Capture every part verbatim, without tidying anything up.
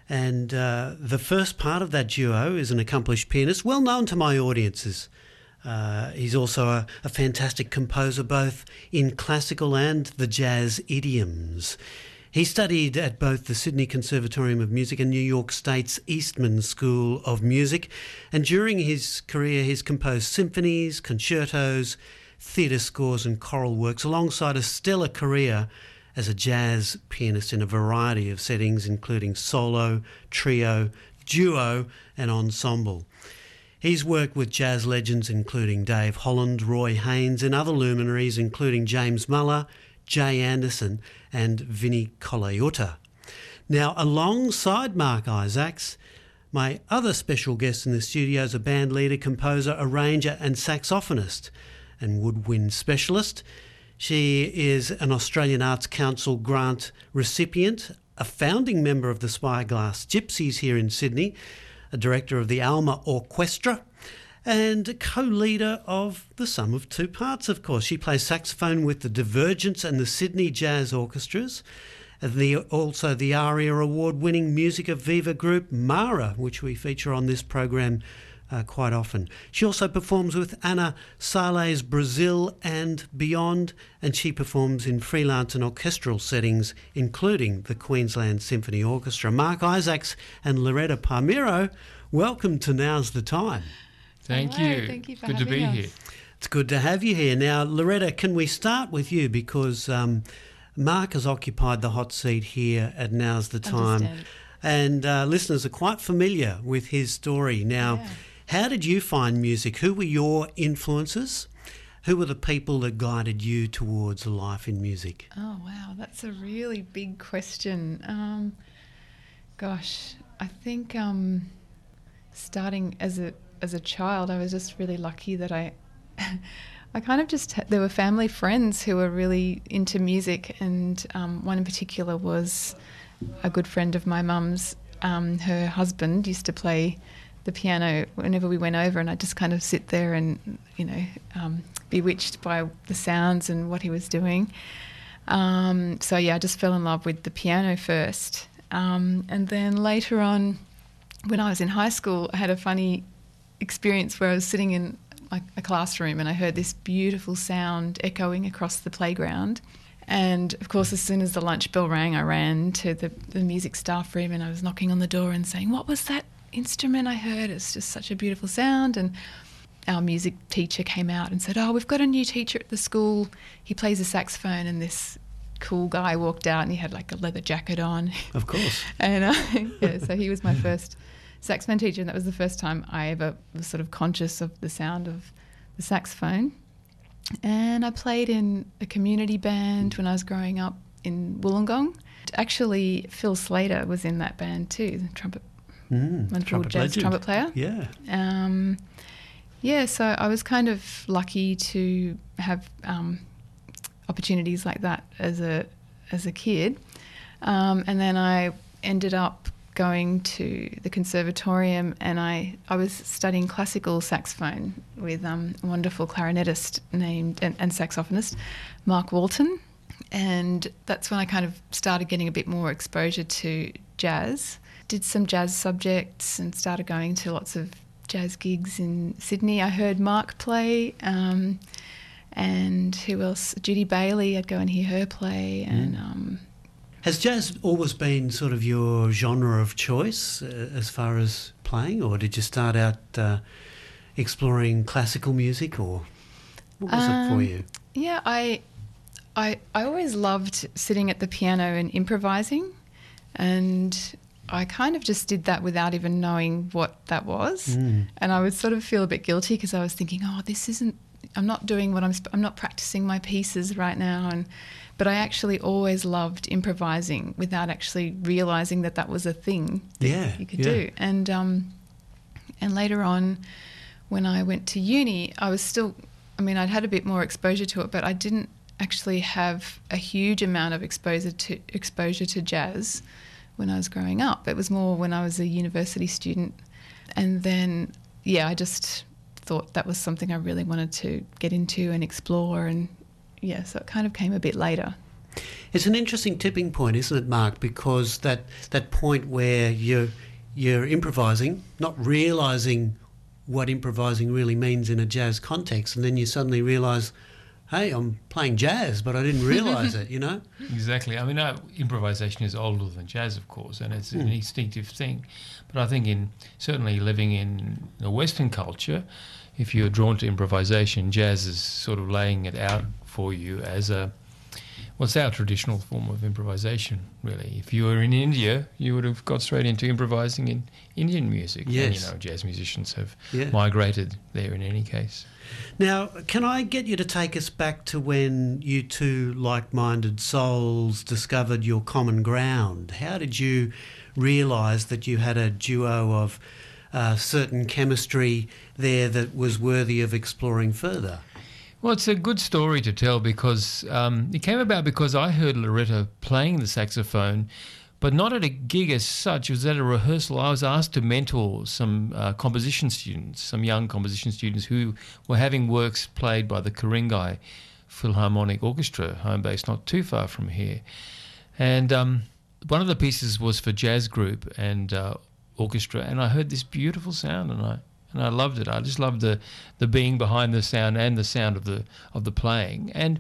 And uh, the first part of that duo is an accomplished pianist, well known to my audiences. Uh, he's also a, a fantastic composer, both in classical and the jazz idioms. He studied at both the Sydney Conservatorium of Music and New York State's Eastman School of Music, and during his career he's composed symphonies, concertos, theatre scores and choral works, alongside a stellar career as a jazz pianist in a variety of settings, including solo, trio, duo and ensemble. He's worked with jazz legends including Dave Holland, Roy Haynes and other luminaries including James Muller, Jay Anderson and Vinnie Colaiuta. Now, alongside Mark Isaacs, my other special guest in the studio is a band leader, composer, arranger and saxophonist and woodwind specialist. She is an Australian Arts Council grant recipient, a founding member of the Spyglass Gypsies here in Sydney, a director of the Alma Orchestra, and co-leader of the Sum of Two Parts, of course. She plays saxophone with the Divergence and the Sydney Jazz Orchestras, and the, also the ARIA award-winning Musica Viva group Mara, which we feature on this program Uh, quite often. She also performs with Ana Salles Brazil and beyond, and she performs in freelance and orchestral settings, including the Queensland Symphony Orchestra. Mark Isaacs and Loretta Palmiro, welcome to Now's the Time. Thank Hello, you. Thank you for Good to having be us. here. It's good to have you here. Now, Loretta, can we start with you, because um, Mark has occupied the hot seat here at Now's the Time, Understand. and uh, listeners are quite familiar with his story. Now, Yeah. how did you find music? Who were your influences? Who were the people that guided you towards a life in music? Oh, wow. That's a really big question. Um, gosh, I think um, starting as a as a child, I was just really lucky that I, I kind of just, there were family friends who were really into music, and um, one in particular was a good friend of my mum's. Um, her husband used to play the piano whenever we went over, and I'd just kind of sit there and, you know, um, bewitched by the sounds and what he was doing. Um, so, yeah, I just fell in love with the piano first. Um, and then later on, when I was in high school, I had a funny experience where I was sitting in like a classroom and I heard this beautiful sound echoing across the playground. And, of course, as soon as the lunch bell rang, I ran to the, the music staff room and I was knocking on the door and saying, "What was that instrument I heard? It's just such a beautiful sound." And our music teacher came out and said, "Oh, we've got a new teacher at the school. He plays the saxophone." And this cool guy walked out and he had like a leather jacket on. Of course. and uh, yeah, so he was my first saxophone teacher, and that was the first time I ever was sort of conscious of the sound of the saxophone. And I played in a community band when I was growing up in Wollongong. Actually, Phil Slater was in that band too, the trumpet Mm, wonderful trumpet jazz legend. trumpet player. Yeah. Um, yeah, so I was kind of lucky to have um, opportunities like that as a as a kid, um, and then I ended up going to the conservatorium, and I, I was studying classical saxophone with um, a wonderful clarinetist named and, and saxophonist Mark Walton, and that's when I kind of started getting a bit more exposure to jazz. Did some jazz subjects and started going to lots of jazz gigs in Sydney. I heard Mark play, um, and who else? Judy Bailey. I'd go and hear her play. And um, Has jazz always been sort of your genre of choice uh, as far as playing, or did you start out uh, exploring classical music, or what was it for Um, you? yeah, I, I, I always loved sitting at the piano and improvising, and I kind of just did that without even knowing what that was. Mm. And I would sort of feel a bit guilty because I was thinking, oh, this isn't, I'm not doing what I'm, sp- I'm not practicing my pieces right now. And but I actually always loved improvising without actually realising that that was a thing that Yeah, you could yeah. do. And um, and later on, when I went to uni, I was still, I mean, I'd had a bit more exposure to it, but I didn't actually have a huge amount of exposure to exposure to jazz when I was growing up. It was more when I was a university student. And then, yeah, I just thought that was something I really wanted to get into and explore. And, yeah, so it kind of came a bit later. It's an interesting tipping point, isn't it, Mark? Because that that point where you're you're improvising, not realising what improvising really means in a jazz context, and then you suddenly realise, hey, I'm playing jazz, but I didn't realise it, you know? Exactly. I mean, uh, improvisation is older than jazz, of course, and it's Mm. an instinctive thing. But I think in certainly living in a Western culture, if you're drawn to improvisation, jazz is sort of laying it out for you as a, well, it's our traditional form of improvisation, really. If you were in India, you would have got straight into improvising in Indian music. Yes. And, you know, jazz musicians have Yeah. migrated there in any case. Now, can I get you to take us back to when you two like-minded souls discovered your common ground? How did you realise that you had a duo of uh, certain chemistry there that was worthy of exploring further? Well, it's a good story to tell because um, it came about because I heard Loretta playing the saxophone, but not at a gig as such. It was at a rehearsal. I was asked to mentor some uh, composition students, some young composition students who were having works played by the Ku-ring-gai Philharmonic Orchestra, home base not too far from here. And um, one of the pieces was for jazz group and uh, orchestra, and I heard this beautiful sound, and I and I loved it. I just loved the the being behind the sound and the sound of the of the playing. And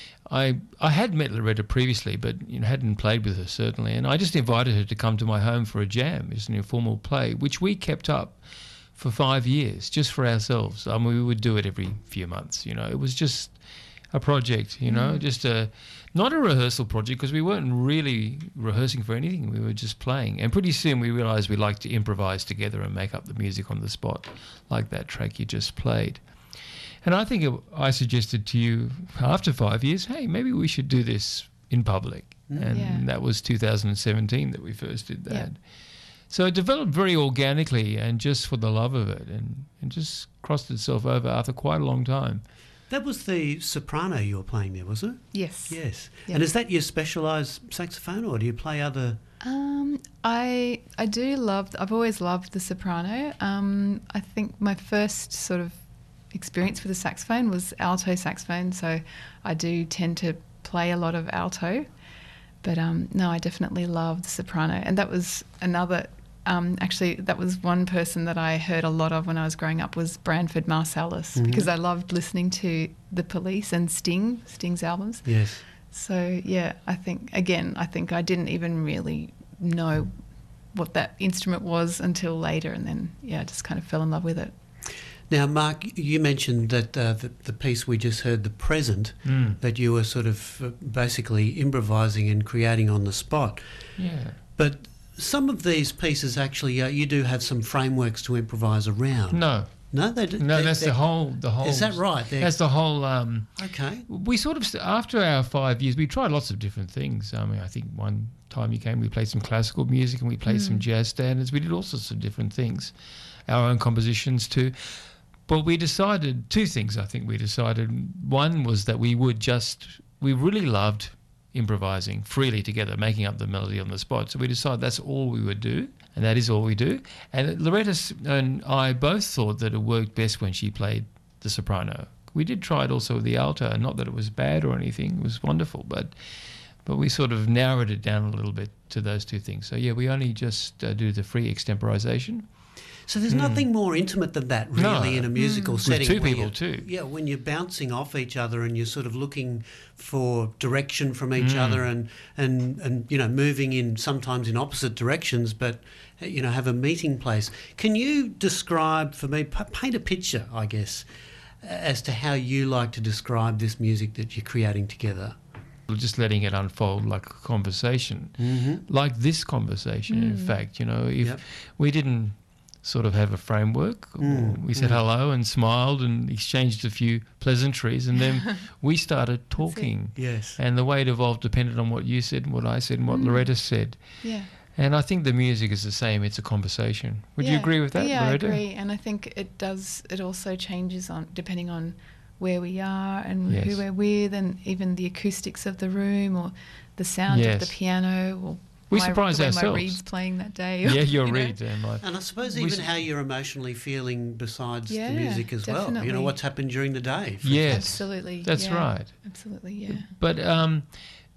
I I had met Loretta previously, but you know, hadn't played with her certainly. And I just invited her to come to my home for a jam. It's an informal play, which we kept up for five years just for ourselves. I mean, we would do it every few months. You know, it was just a project. You know, Mm. just a not a rehearsal project because we weren't really rehearsing for anything. We were just playing. And pretty soon we realised we liked to improvise together and make up the music on the spot, like that track you just played. And I think it, I suggested to you after five years, hey, maybe we should do this in public. Mm. And Yeah. that was two thousand seventeen that we first did that. Yeah. So it developed very organically and just for the love of it, and, and just crossed itself over after quite a long time. That was the soprano you were playing there, was it? Yes. Yes. Yeah. And is that your specialised saxophone, or do you play other... Um, I I do love. I've always loved the soprano. Um, I think my first sort of experience with the saxophone was alto saxophone, so I do tend to play a lot of alto. But um, no, I definitely love the soprano, and that was another. Um, actually, that was one person that I heard a lot of when I was growing up was Branford Marsalis, Mhm. because I loved listening to The Police and Sting, Sting's albums. Yes. So yeah, I think again, I think I didn't even really know what that instrument was until later, and then yeah, I just kind of fell in love with it. Now, Mark, you mentioned that uh, the, the piece we just heard, The Present, Mm. that you were sort of uh, basically improvising and creating on the spot. Yeah. But some of these pieces actually, uh, you do have some frameworks to improvise around. No, No, they do. no, they- that's they- the whole. The whole. Is that right? They're- That's the whole. Um, Okay. we sort of after our five years, we tried lots of different things. I mean, I think one time you came, we played some classical music and we played some Mm. jazz standards. We did all sorts of different things, our own compositions too. But we decided two things. I think we decided one was that we would just we really loved improvising freely together, making up the melody on the spot. So we decided that's all we would do, and that is all we do. And Loretta s- and I both thought that it worked best when she played the soprano. We did try it also with the alto, and not that it was bad or anything. It was wonderful, but but we sort of narrowed it down a little bit to those two things. So yeah, we only just uh, do the free extemporization. So there's nothing more intimate than that, really, No. in a musical Mm. setting. With two where people you- too. Yeah, when you're bouncing off each other and you're sort of looking for direction from each Mm. other and, and, and, you know, moving in sometimes in opposite directions, but, you know, have a meeting place. Can you describe for me, p- paint a picture, I guess, as to how you like to describe this music that you're creating together? Just letting it unfold like a conversation, Mm-hmm. like this conversation. In Mm. fact, you know, if Yep. we didn't sort of have a framework, Mm, we said mm. hello and smiled and exchanged a few pleasantries, and then we started talking. Yes. And the way it evolved depended on what you said and what I said and what Mm. Loretta said. Yeah. And I think the music is the same. It's a conversation. Would you Yeah. agree with that, Yeah, Loretta? I agree, and I think it does. It also changes on depending on where we are and Yes. who we're with, and even the acoustics of the room or the sound of Yes. the piano or We my, surprise the way ourselves. my reed's playing that day. Yeah, your you know? read. And my, And I suppose We even s- how you're emotionally feeling besides Yeah, the music as well. You know, definitely. what's happened during the day. for Yes. Absolutely. That's yeah. right. Absolutely. Yeah. But um,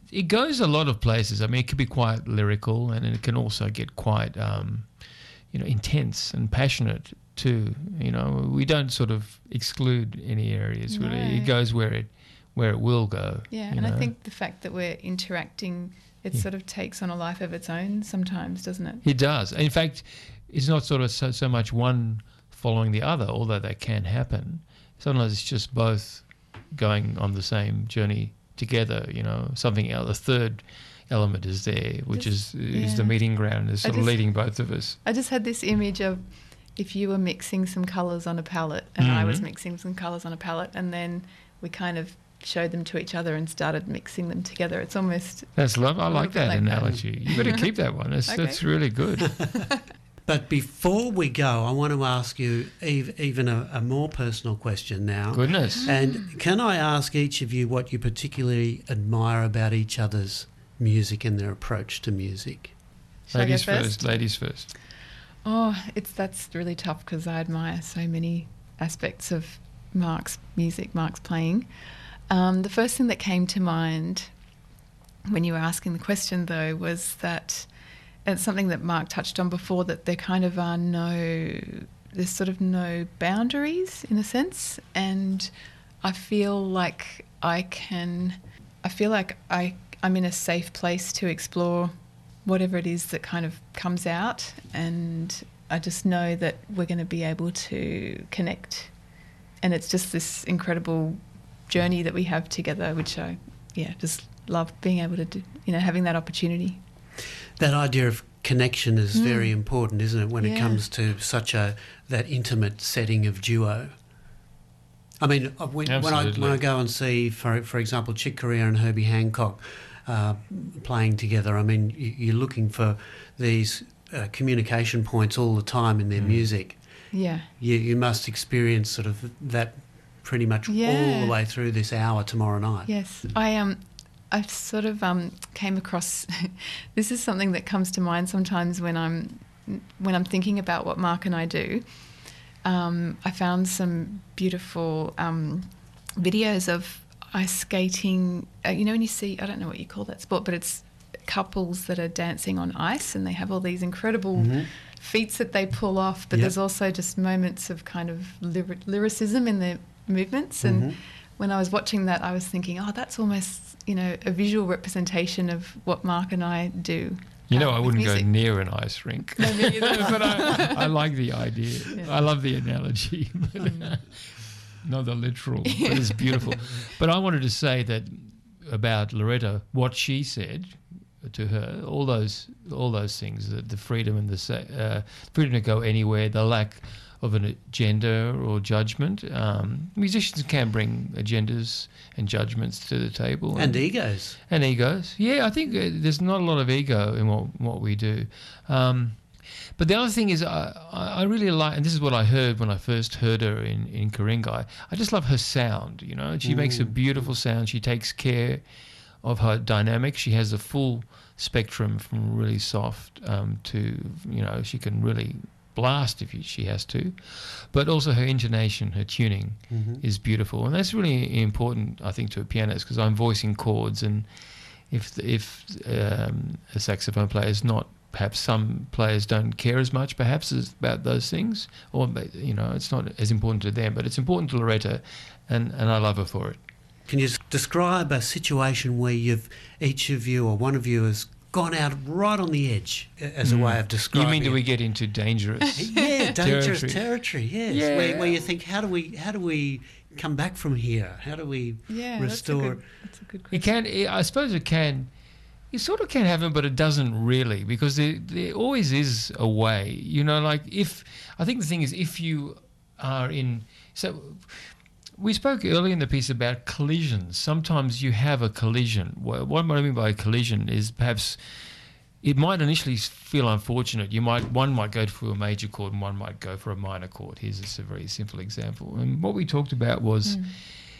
it goes a lot of places. I mean, it can be quite lyrical, and it can also get quite, um, you know, intense and passionate too. You know, we don't sort of exclude any areas really. No. It goes where it where it will go. Yeah, you and know? I think the fact that we're interacting, it Yeah. sort of takes on a life of its own sometimes, doesn't it? It does. In fact, it's not sort of so, so much one following the other, although that can happen. Sometimes it's just both going on the same journey together, you know, something else. A third element is there, which Just- is is the yeah. meeting ground, is I sort of just- leading both of us. I just had this image of if you were mixing some colours on a palette and I was Mhm. mixing some colours on a palette, and then we kind of showed them to each other and started mixing them together. It's almost That's love. I little like bit that like that. analogy. You got to keep that one. That's Okay. that's really good. But before we go, I want to ask you ev- even a, a more personal question now. Goodness. And can I ask each of you what you particularly admire about each other's music and their approach to music? Shall I go Ladies first? first. Ladies first. Oh, it's that's really tough because I admire so many aspects of Mark's music, Mark's playing. Um, the first thing that came to mind when you were asking the question, though, was that it's something that Mark touched on before, that there kind of are no, there's sort of no boundaries in a sense, and I feel like I can, I feel like I, I'm in a safe place to explore whatever it is that kind of comes out, and I just know that we're going to be able to connect, and it's just this incredible journey that we have together, which I yeah just love being able to do, you know, having that opportunity. That idea of connection is Mm. very important, isn't it, when it Yeah. comes to such a that intimate setting of duo? I mean, uh, when, when I Absolutely. when I go and see, for for example, Chick Corea and Herbie Hancock uh, playing together, I mean, you, you're looking for these uh, communication points all the time in their Mm. music. Yeah, You you must experience sort of that pretty much all Yeah. the way through this hour tomorrow night. yes. I um, I sort of um came across. This is something that comes to mind sometimes when I'm when I'm thinking about what Mark and I do. Um, I found some beautiful um, videos of ice skating. Uh, you know, when you see, I don't know what you call that sport, but it's couples that are dancing on ice, and they have all these incredible Mhm. feats that they pull off. But Yep. there's also just moments of kind of lyri- lyricism in their movements. And Mhm. when I was watching that, I was thinking, oh, that's almost, you know, a visual representation of what Mark and I do. You know, uh, I with wouldn't go music. near an ice rink. No, me either. But I, I like the idea. Yeah. I love the analogy. But, not the literal, but it's beautiful. But I wanted to say that about Loretta, what she said to her, all those all those things, the, the freedom and the sa- uh, freedom to go anywhere, the lack of an agenda or judgment. Um, musicians can bring agendas and judgments to the table. And egos. And egos. Yeah, I think uh, there's not a lot of ego in what, what we do. Um, but the other thing is I, I I really like, and this is what I heard when I first heard her in, in Ku-ring-gai, I just love her sound, you know. She makes a Mm. beautiful sound. She takes care of her dynamics. She has a full spectrum from really soft um, to, you know, she can really blast if she has to. But also her intonation, her tuning Mhm. is beautiful. And that's really important, I think, to a pianist, because I'm voicing chords, and if if um, a saxophone player is not, perhaps some players don't care as much perhaps as about those things, or, you know, it's not as important to them, but it's important to Loretta, and, and I love her for it. Can you s- describe a situation where you've each of you or one of you has gone out right on the edge uh, as a Mm. way of You describing mean do it? we get into dangerous? Yeah, dangerous Territory. territory. Yes, Yeah. where, where you think, how do we how do we come back from here? How do we Yeah, restore? That's a good, that's a good It question. can, I suppose it can, you sort of can happen, but it doesn't really, because there, there always is a way. You know, like if, I think the thing is, if you are in, so we spoke earlier in the piece about collisions. Sometimes you have a collision. What, what I mean by a collision is perhaps it might initially feel unfortunate. You might, one might go for a major chord and one might go for a minor chord. Here's just a very simple example. And what we talked about was, Mm.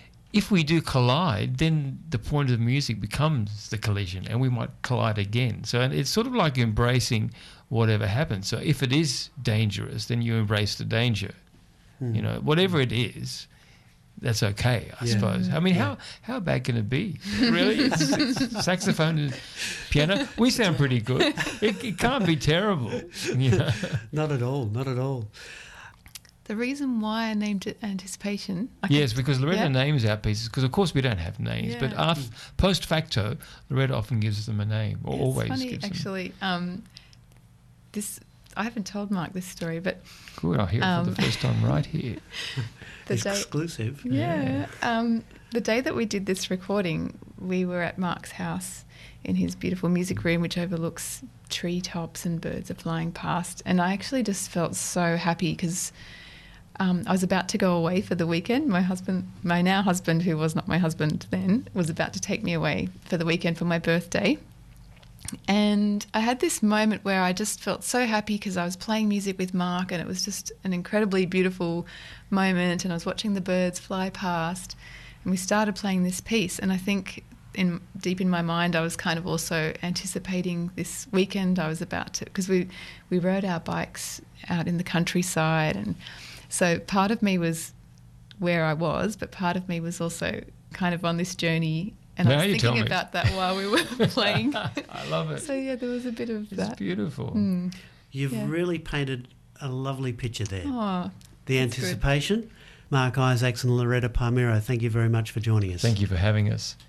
if we do collide, then the point of the music becomes the collision, and we might collide again. So it's sort of like embracing whatever happens. So if it is dangerous, then you embrace the danger. Hmm. You know, whatever it is, that's okay, I Yeah. suppose. I mean, Yeah. how how bad can it be? Really? It's, it's saxophone and piano. We sound pretty good. It, it can't be terrible. You know? Not at all, not at all. The reason why I named it Anticipation. I Yes, can- because Loretta yeah. names our pieces, because of course we don't have names, but Yeah. af- post facto, Loretta often gives them a name, or It's always funny, gives them. actually. Um, this I haven't told Mark this story, but Good, I'll hear it for um, the first time right here. the day, Exclusive. yeah, um, the day that we did this recording, we were at Mark's house in his beautiful music room, which overlooks treetops and birds are flying past, and I actually just felt so happy because. Um, I was about to go away for the weekend. My husband, my now husband, who was not my husband then, was about to take me away for the weekend for my birthday. And I had this moment where I just felt so happy because I was playing music with Mark and it was just an incredibly beautiful moment, and I was watching the birds fly past and we started playing this piece, and I think in deep in my mind I was kind of also anticipating this weekend I was about to, because we, we rode our bikes out in the countryside, and so part of me was where I was, but part of me was also kind of on this journey, and Now I you was tell thinking me. about that while we were playing. I love it. So yeah, there was a bit of It's that. beautiful. Mm. You've Yeah. really painted a lovely picture there. Oh, the that's good. anticipation. Mark Isaacs and Loretta Palmiro, thank you very much for joining us. Thank you for having us.